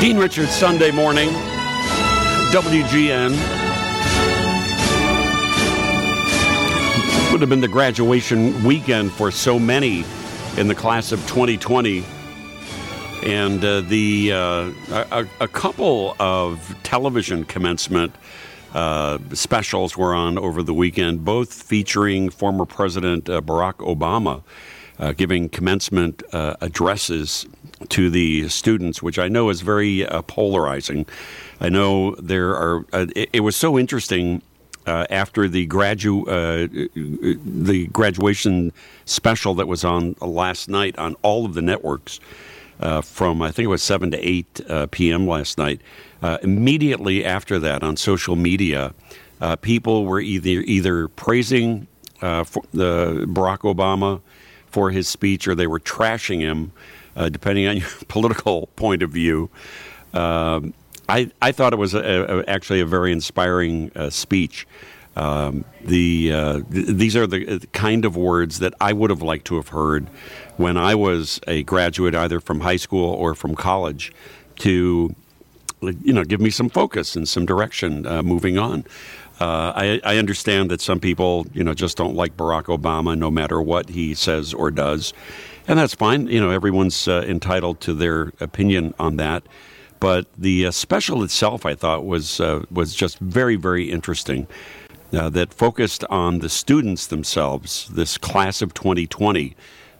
Dean Richards, Sunday morning, WGN. Would have been the graduation weekend for so many in the class of 2020. And a couple of television commencement specials were on over the weekend, both featuring former President Barack Obama giving commencement addresses to the students, which I know is very polarizing. I know there are. It was so interesting after the graduation special that was on last night on all of the networks. From I think it was 7 to 8 p.m. last night. Immediately after that, on social media, people were either praising the Barack Obama for his speech, or they were trashing him, depending on your political point of view. I thought it was actually a very inspiring speech. These are the kind of words that I would have liked to have heard when I was a graduate, either from high school or from college, to give me some focus and some direction moving on. I understand that some people just don't like Barack Obama no matter what he says or does, and that's fine. Everyone's entitled to their opinion on that. But the special itself, I thought, was just very, very interesting. That focused on the students themselves, this class of 2020,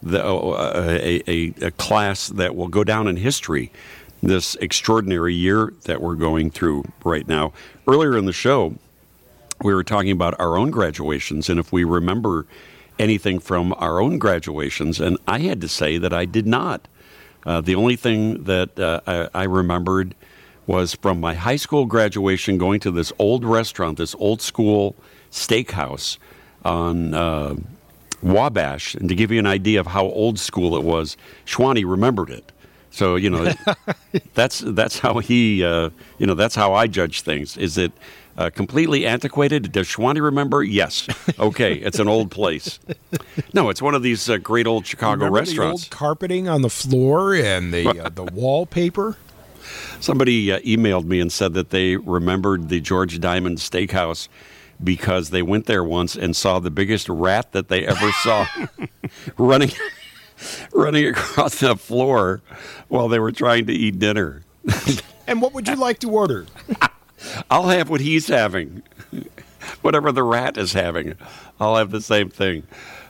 a class that will go down in history, this extraordinary year that we're going through right now. Earlier in the show, we were talking about our own graduations, and if we remember anything from our own graduations, and I had to say that I did not. The only thing that I remembered was from my high school graduation, going to this old restaurant, this old school steakhouse on Wabash. And to give you an idea of how old school it was, Schwani remembered it. So, that's how he, that's how I judge things. Is it completely antiquated? Does Schwani remember? Yes. Okay, it's an old place. No, it's one of these great old Chicago restaurants. The old carpeting on the floor and the wallpaper? Somebody emailed me and said that they remembered the George Diamond Steakhouse because they went there once and saw the biggest rat that they ever saw running across the floor while they were trying to eat dinner. And what would you like to order? I'll have what he's having. Whatever the rat is having, I'll have the same thing.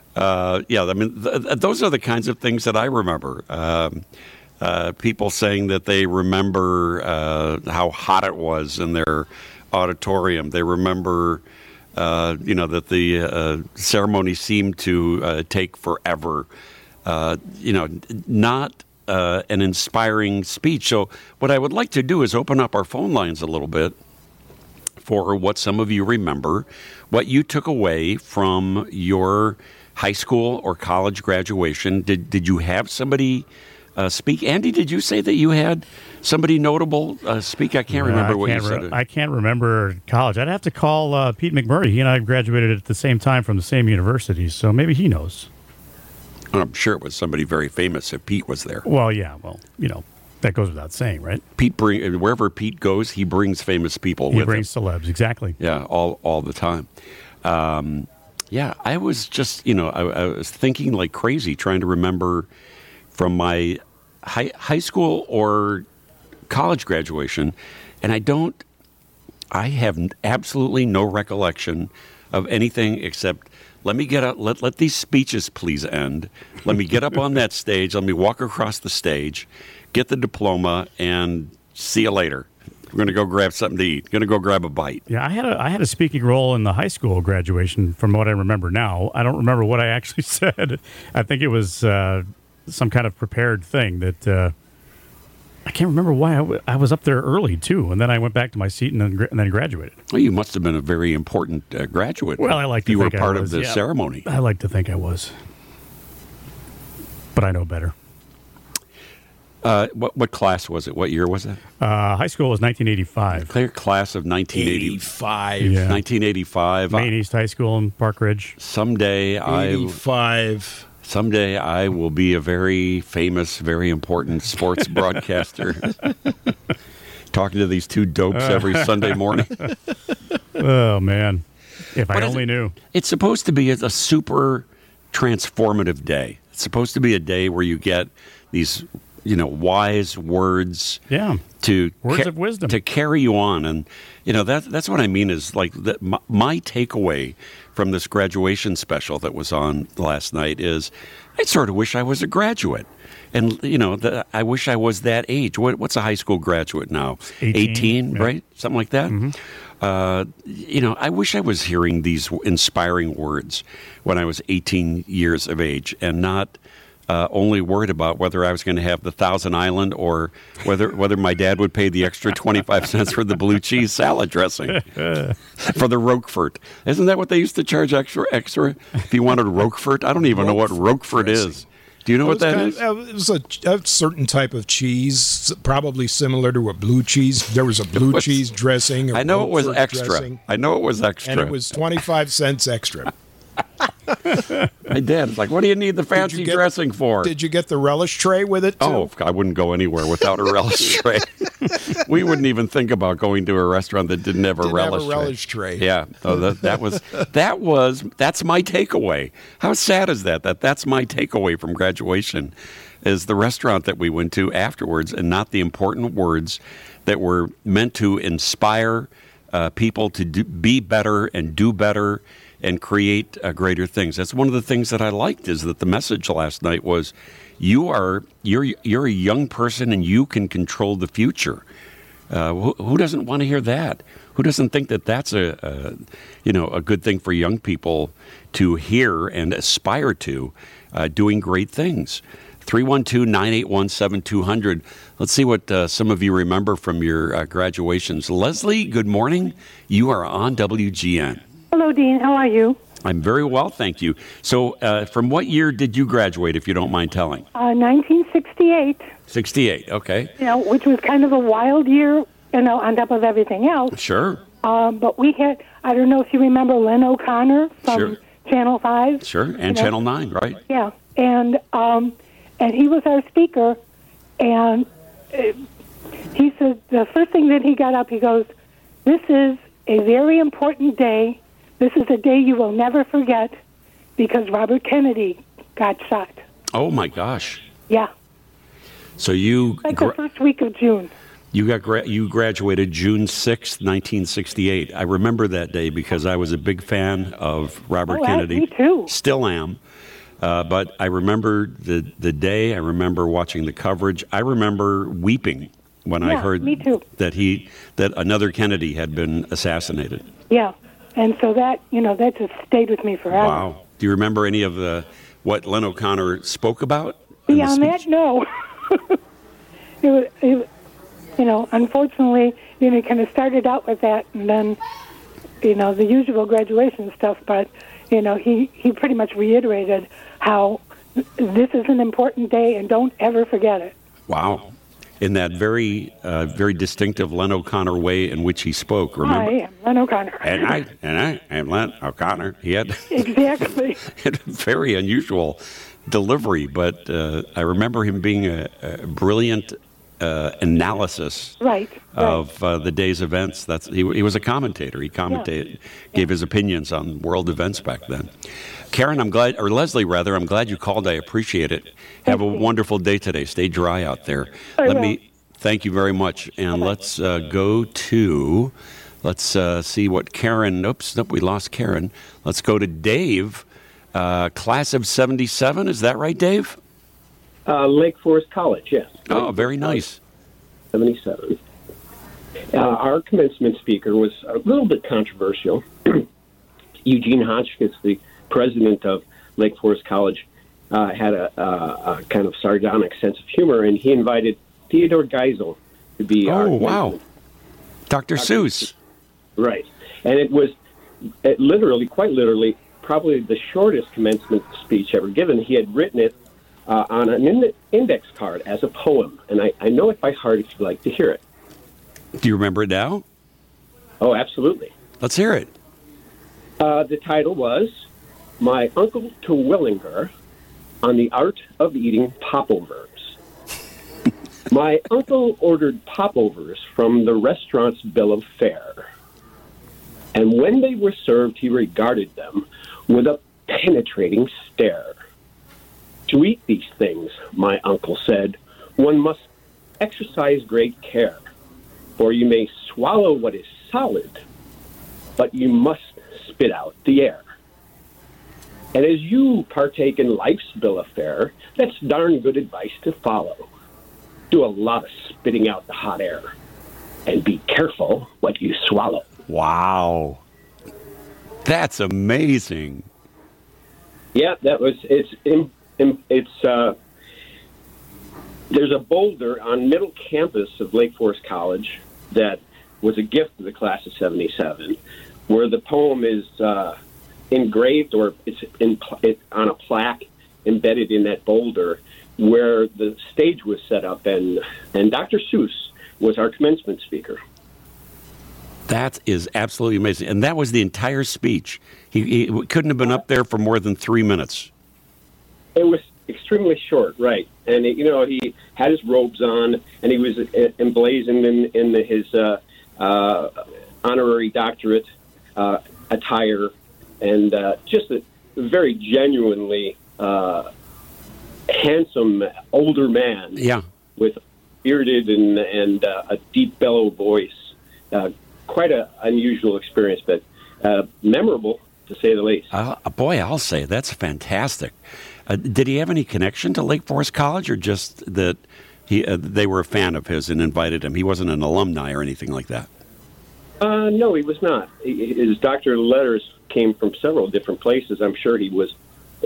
Those are the kinds of things that I remember. People saying that they remember how hot it was in their auditorium. They remember, that the ceremony seemed to take forever. Not an inspiring speech. So what I would like to do is open up our phone lines a little bit for what some of you remember, what you took away from your high school or college graduation. Did you have somebody speak? Andy, did you say that you had somebody notable speak? I can't remember what you said. I can't remember college. I'd have to call Pete McMurray. He and I graduated at the same time from the same university, so maybe he knows. I'm sure it was somebody very famous if Pete was there. Well, yeah. Well, that goes without saying, right? Wherever Pete goes, he brings famous people with him. He brings celebs, exactly. Yeah, all the time. I was just, I was thinking like crazy, trying to remember from my high school or college graduation, and I have absolutely no recollection of anything except let me get up, let these speeches please end. Let me get up on that stage, let me walk across the stage, get the diploma, and see you later. We're going to go grab something to eat. Going to go grab a bite. Yeah, I had a speaking role in the high school graduation from what I remember now. I don't remember what I actually said. I think it was some kind of prepared thing that I can't remember why I was up there early, too. And then I went back to my seat and then graduated. Well, you must have been a very important graduate. Well, I like to think you were part of the ceremony. I like to think I was. But I know better. What class was it? What year was it? High school was 1985. Clear class of 1985. Yeah. 1985. Maine East High School in Park Ridge. Someday 85. Someday I will be a very famous, very important sports broadcaster. Talking to these two dopes every Sunday morning. Oh, man. If But I only knew. It's supposed to be a super transformative day. It's supposed to be a day where you get these, wise words. Yeah. Words of wisdom. To carry you on. And, that's what I mean is like my takeaway from this graduation special that was on last night is I sort of wish I was a graduate. And, I wish I was that age. What's a high school graduate now? 18, yeah. right? Something like that? Mm-hmm. I wish I was hearing these inspiring words when I was 18 years of age and not only worried about whether I was going to have the Thousand Island or whether my dad would pay the extra 25 cents for the blue cheese salad dressing for the Roquefort. Isn't that what they used to charge extra if you wanted Roquefort? I don't even know what Roquefort is. Do you know what that is? It was a certain type of cheese, probably similar to a blue cheese. There was a blue cheese dressing. I know it was Roquefort extra. dressing, I know it was extra. and it was 25 cents extra. My dad's like, what do you need the fancy dressing for? Did you get the relish tray with it, too? Oh, I wouldn't go anywhere without a relish tray. We wouldn't even think about going to a restaurant that didn't have a relish tray. Yeah, that's my takeaway. How sad is that? That's my takeaway from graduation, is the restaurant that we went to afterwards, and not the important words that were meant to inspire people to be better and do better and create greater things. That's one of the things that I liked, is that the message last night was, you're a young person and you can control the future. Who doesn't want to hear that? Who doesn't think that that's a good thing for young people to hear and aspire to, doing great things? 312-981-7200. Let's see what some of you remember from your graduations. Leslie, good morning. You are on WGN. Hello, Dean. How are you? I'm very well, thank you. So from what year did you graduate, if you don't mind telling? 1968. 68, okay. Which was kind of a wild year, on top of everything else. Sure. But we had, I don't know if you remember Lynn O'Connor from Channel 5. Sure, and Channel 9, right? Yeah, and he was our speaker, and he said, the first thing that he got up, he goes, "This is a very important day. This is a day you will never forget, because Robert Kennedy got shot." Oh, my gosh. Yeah. So you... Like the first week of June. You graduated June 6th, 1968. I remember that day because I was a big fan of Robert Kennedy. Me too. Still am. But I remember the day. I remember watching the coverage. I remember weeping when I heard that another Kennedy had been assassinated. Yeah. And so that just stayed with me forever. Wow. Do you remember any of what Lynn O'Connor spoke about? Beyond that, no. It unfortunately, it kind of started out with that, and then, the usual graduation stuff, but, he pretty much reiterated how this is an important day and don't ever forget it. Wow. In that very, very distinctive Len O'Connor way in which he spoke, remember? I am Len O'Connor. And I am Len O'Connor. He had exactly a very unusual delivery, but I remember him being a brilliant analysis of the day's events. He was a commentator. He gave his opinions on world events back then. Karen, Leslie, I'm glad you called. I appreciate it. Have a wonderful day today. Stay dry out there. Thank you very much. And let's go to, see what Karen, nope, we lost Karen. Let's go to Dave, class of 77. Is that right, Dave? Lake Forest College, yes. Oh, very nice. 77. Our commencement speaker was a little bit controversial. Eugene Hotchkiss, the president of Lake Forest College, had a kind of sardonic sense of humor, and he invited Theodore Geisel to be our wow. Dr. Seuss. Right. And it was quite literally, probably the shortest commencement speech ever given. He had written it on an index card as a poem, and I know it by heart if you'd like to hear it. Do you remember it now? Oh, absolutely. Let's hear it. The title was, "My Uncle to Willinger, on the art of eating popovers. My uncle ordered popovers from the restaurant's bill of fare. And when they were served, he regarded them with a penetrating stare. To eat these things, my uncle said, one must exercise great care, for you may swallow what is solid, but you must spit out the air. And as you partake in life's bill of fare, that's darn good advice to follow. Do a lot of spitting out the hot air, and be careful what you swallow. Wow. That's amazing. Yeah, there's a boulder on middle campus of Lake Forest College that was a gift to the class of 77, where the poem is engraved, or it's on a plaque embedded in that boulder, where the stage was set up, and Dr. Seuss was our commencement speaker. That is absolutely amazing. And that was the entire speech. He couldn't have been up there for more than 3 minutes. It was extremely short, right? And he had his robes on, and he was emblazoned in his honorary doctorate attire, and just a very genuinely handsome older man. Yeah, with bearded and a deep bellow voice. Quite an unusual experience, but memorable to say the least. Boy, I'll say that's fantastic. Did he have any connection to Lake Forest College, or just that they were a fan of his and invited him? He wasn't an alumni or anything like that. No, he was not. His doctorate letters came from several different places. I'm sure he was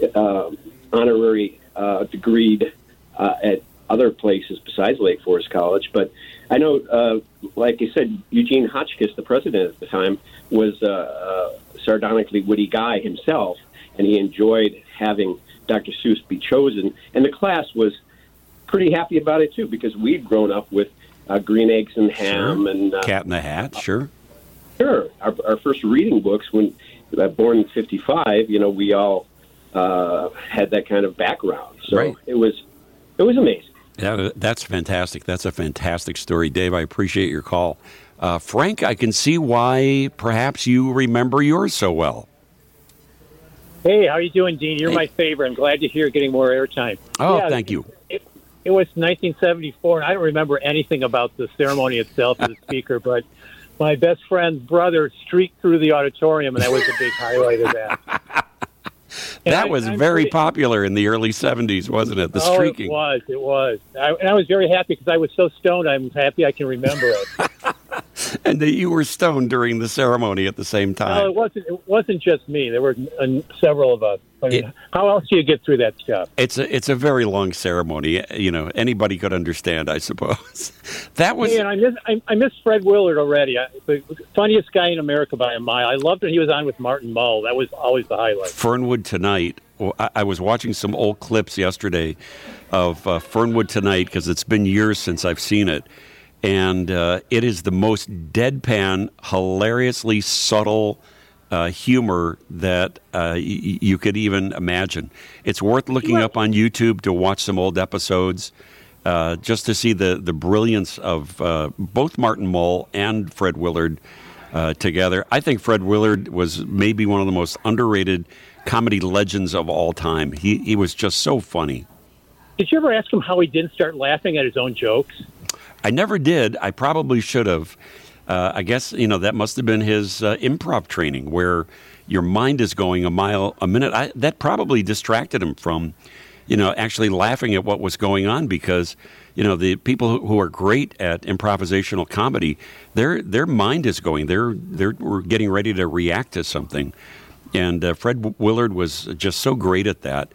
honorary degreed at other places besides Lake Forest College. But I know, like I said, Eugene Hotchkiss, the president at the time, was a sardonically witty guy himself, and he enjoyed having Dr. Seuss be chosen. And the class was pretty happy about it, too, because we'd grown up with Green Eggs and Ham. Sure. And Cat in the Hat, sure. Sure. Our first reading books, when born in 55, we all had that kind of background. So right. It was amazing. Yeah, that's fantastic. That's a fantastic story. Dave, I appreciate your call. Frank, I can see why perhaps you remember yours so well. Hey, how you doing, Dean? You're my favorite. I'm glad to hear you're getting more airtime. Oh, yeah, thank you. It was 1974, and I don't remember anything about the ceremony itself as a speaker, but my best friend's brother streaked through the auditorium, and that was a big highlight of that. That was very popular in the early 70s, wasn't it? The streaking. It was. And I was very happy because I was so stoned, I'm happy I can remember it. And that you were stoned during the ceremony at the same time. No, it wasn't just me. There were several of us. I mean, how else do you get through that stuff? It's a very long ceremony. Anybody could understand, I suppose. That was. Yeah, and I miss Fred Willard already. The funniest guy in America by a mile. I loved when he was on with Martin Mull. That was always the highlight. Fernwood Tonight. I was watching some old clips yesterday of Fernwood Tonight because it's been years since I've seen it. And it is the most deadpan, hilariously subtle humor that you could even imagine. It's worth looking up on YouTube to watch some old episodes just to see the brilliance of both Martin Mull and Fred Willard together. I think Fred Willard was maybe one of the most underrated comedy legends of all time. He was just so funny. Did you ever ask him how he didn't start laughing at his own jokes? I never did. I probably should have. I guess, that must have been his improv training where your mind is going a mile a minute. That probably distracted him from, actually laughing at what was going on because, the people who are great at improvisational comedy, their mind is going. They're getting ready to react to something. And Fred Willard was just so great at that.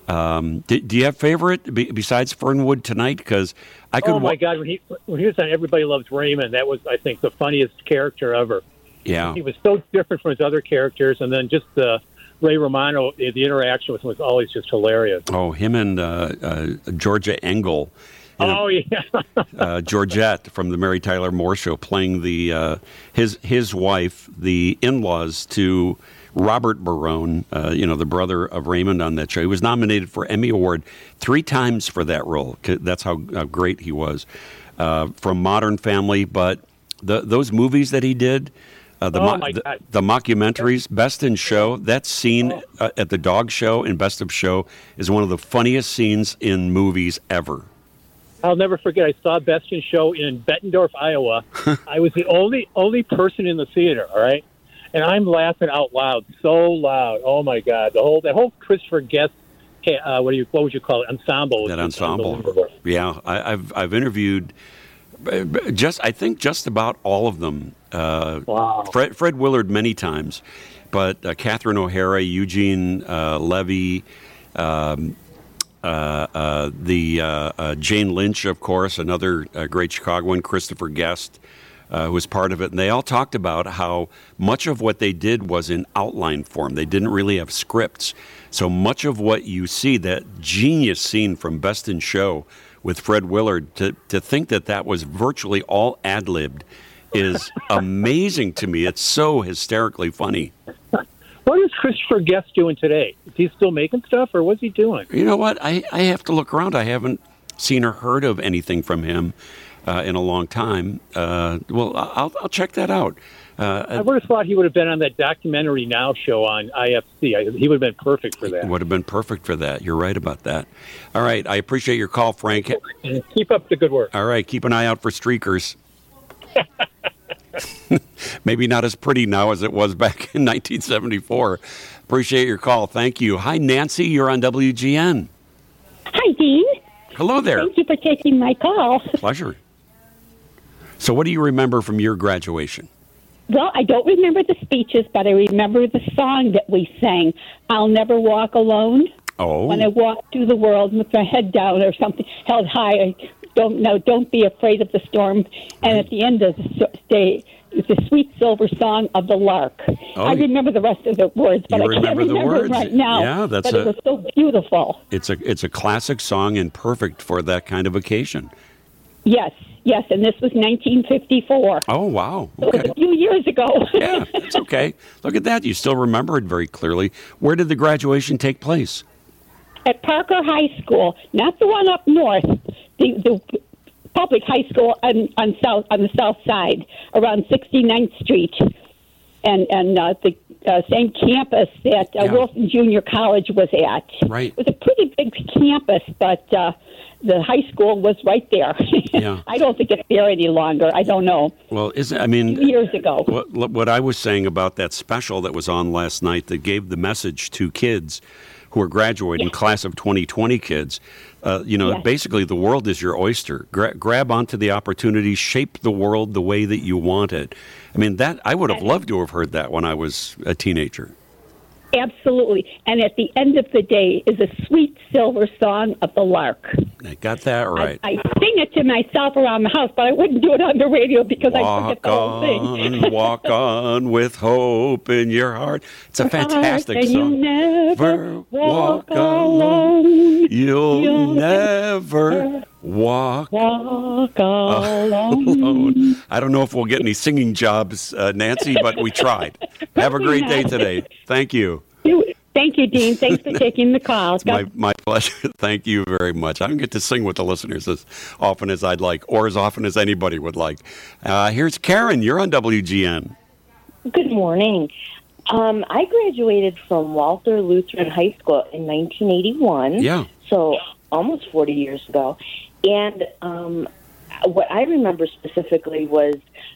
Do you have a favorite besides Fernwood Tonight? Because I could. Oh my God! When he was on Everybody Loves Raymond, that was, I think, the funniest character ever. Yeah, he was so different from his other characters, and then just Ray Romano, the interaction with him was always just hilarious. Oh, him and Georgia Engel. Georgette from the Mary Tyler Moore Show, playing the his wife, the in-laws to Robert Barone, the brother of Raymond on that show. He was nominated for Emmy Award 3 times for that role. That's how great he was. From Modern Family, but those movies that he did, the mockumentaries, Best in Show, that scene at the dog show in Best of Show is one of the funniest scenes in movies ever. I'll never forget. I saw Best in Show in Bettendorf, Iowa. I was the only person in the theater. All right, and I'm laughing out loud, so loud. Oh my God! That whole Christopher Guest, what would you call it? Ensemble. That ensemble. Yeah, I've interviewed I think just about all of them. Wow. Fred Willard many times, but Catherine O'Hara, Eugene Levy. Jane Lynch, of course, another great Chicagoan, Christopher Guest, who was part of it. And they all talked about how much of what they did was in outline form. They didn't really have scripts. So much of what you see, that genius scene from Best in Show with Fred Willard, to think that was virtually all ad-libbed is amazing to me. It's so hysterically funny. What is Christopher Guest doing today? Is he still making stuff, or what's he doing? You know what? I have to look around. I haven't seen or heard of anything from him in a long time. Well, I'll check that out. I would have thought he would have been on that Documentary Now show on IFC. He would have been perfect for that. Would have been perfect for that. You're right about that. All right. I appreciate your call, Frank. And keep up the good work. All right. Keep an eye out for streakers. Maybe not as pretty now as it was back in 1974. Appreciate your call. Thank you. Hi, Nancy. You're on WGN. Hi, Dean. Hello there. Thank you for taking my call. Pleasure. So what do you remember from your graduation? Well, I don't remember the speeches, but I remember the song that we sang, I'll Never Walk Alone. Oh. When I walk through the world with my head down or something held high, don't be afraid of the storm. And at the end of the day, it's the sweet silver song of the lark. Oh, I remember the rest of the words, but I can't remember it right now. Yeah, but it was so beautiful. It's a classic song and perfect for that kind of occasion. Yes, and this was 1954. Oh, wow. So it was a few years ago. Yeah, it's okay. Look at that. You still remember it very clearly. Where did the graduation take place? At Parker High School, not the one up north, the public high school on the south side, around 69th Street, and the same campus that Wilson Junior College was at. Right. It was a pretty big campus, but the high school was right there. Yeah. I don't think it's there any longer. I don't know. Well, years ago. What I was saying about that special that was on last night that gave the message to kids who are graduating, class of 2020 kids, basically the world is your oyster. Grab onto the opportunity, shape the world the way that you want it. I mean, that I would have loved to have heard that when I was a teenager. Absolutely. And at the end of the day is a sweet silver song of the lark. I got that right. I sing it to myself around the house, but I wouldn't do it on the radio because I forget the whole thing. Walk on with hope in your heart. It's a fantastic song. You never walk alone. You'll never walk alone. I don't know if we'll get any singing jobs, Nancy, but we tried. Have a great day today. Thank you. Thank you, Dean. Thanks for taking the call. It's my pleasure. Thank you very much. I don't get to sing with the listeners as often as I'd like, or as often as anybody would like. Here's Karen. You're on WGN. Good morning. I graduated from Walther Lutheran High School in 1981. Yeah. So almost 40 years ago. And what I remember specifically was,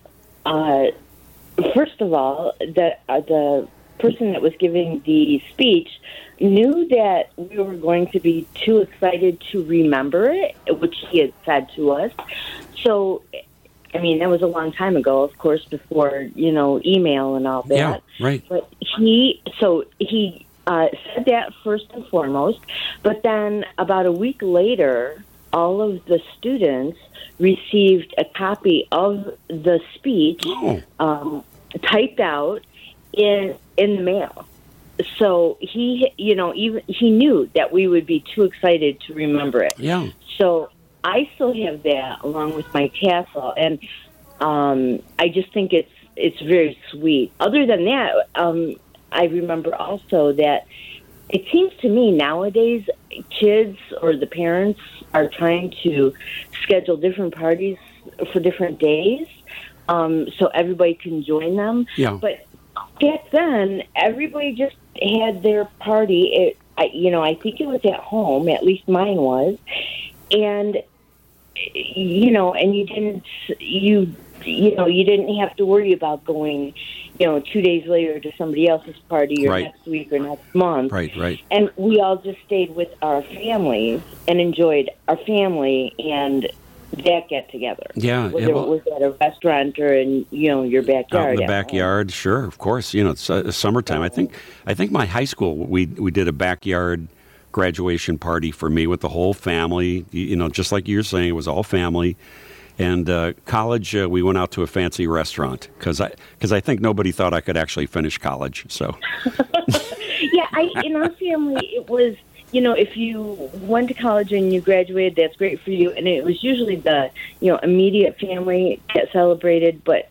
first of all, the person that was giving the speech knew that we were going to be too excited to remember it, which he had said to us. So, I mean, that was a long time ago, of course, before, email and all that. Yeah, right. But he said that first and foremost, but then about a week later, all of the students received a copy of the speech typed out in the mail. So he knew that we would be too excited to remember it. Yeah. So I still have that along with my tassel, and I just think it's very sweet. Other than that, I remember also that it seems to me nowadays kids or the parents are trying to schedule different parties for different days, so everybody can join them. Yeah. But back then, everybody just had their party. I think it was at home. At least mine was, and and you didn't have to worry about going, 2 days later to somebody else's party or Right. next week or next month. Right. And we all just stayed with our families and enjoyed our family and that get together. Yeah, Whether it was at a restaurant or in your backyard. Out in the at backyard, sure, of course. It's summertime. I think my high school we did a backyard graduation party for me with the whole family. Just like you're saying, it was all family. And college, we went out to a fancy restaurant because I think nobody thought I could actually finish college. So Yeah, in our family, it was, if you went to college and you graduated, that's great for you. And it was usually the, immediate family that celebrated. But,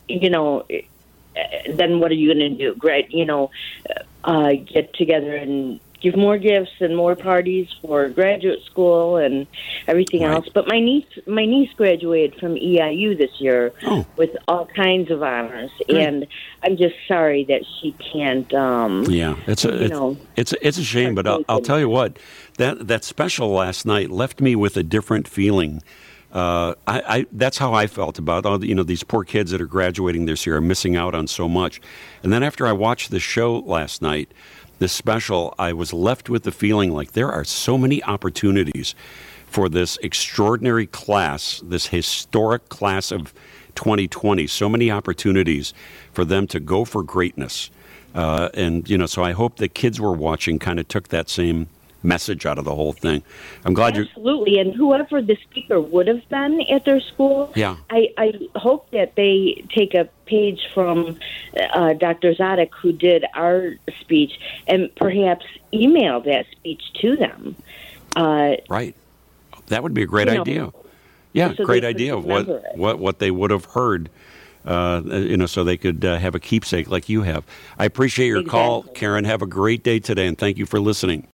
then what are you going to do? Get together and give more gifts and more parties for graduate school and everything Right. else. But my niece graduated from EIU this year with all kinds of honors, and I'm just sorry that she can't. yeah, it's a shame, but I'll tell you what, that special last night left me with a different feeling. That's how I felt about all these poor kids that are graduating this year are missing out on so much. And then after I watched the show last night, this special, I was left with the feeling like there are so many opportunities for this extraordinary class, this historic class of 2020, so many opportunities for them to go for greatness. So I hope the kids were watching kind of took that same message out of the whole thing. I'm glad Absolutely, and whoever the speaker would have been at their school, Yeah. I hope that they take a page from Dr. Zodek, who did our speech, and perhaps email that speech to them. Right. That would be a great idea. Yeah, so great they could idea of remember it. what they would have heard, so they could have a keepsake like you have. I appreciate your call, Exactly. Karen. Have a great day today, and thank you for listening.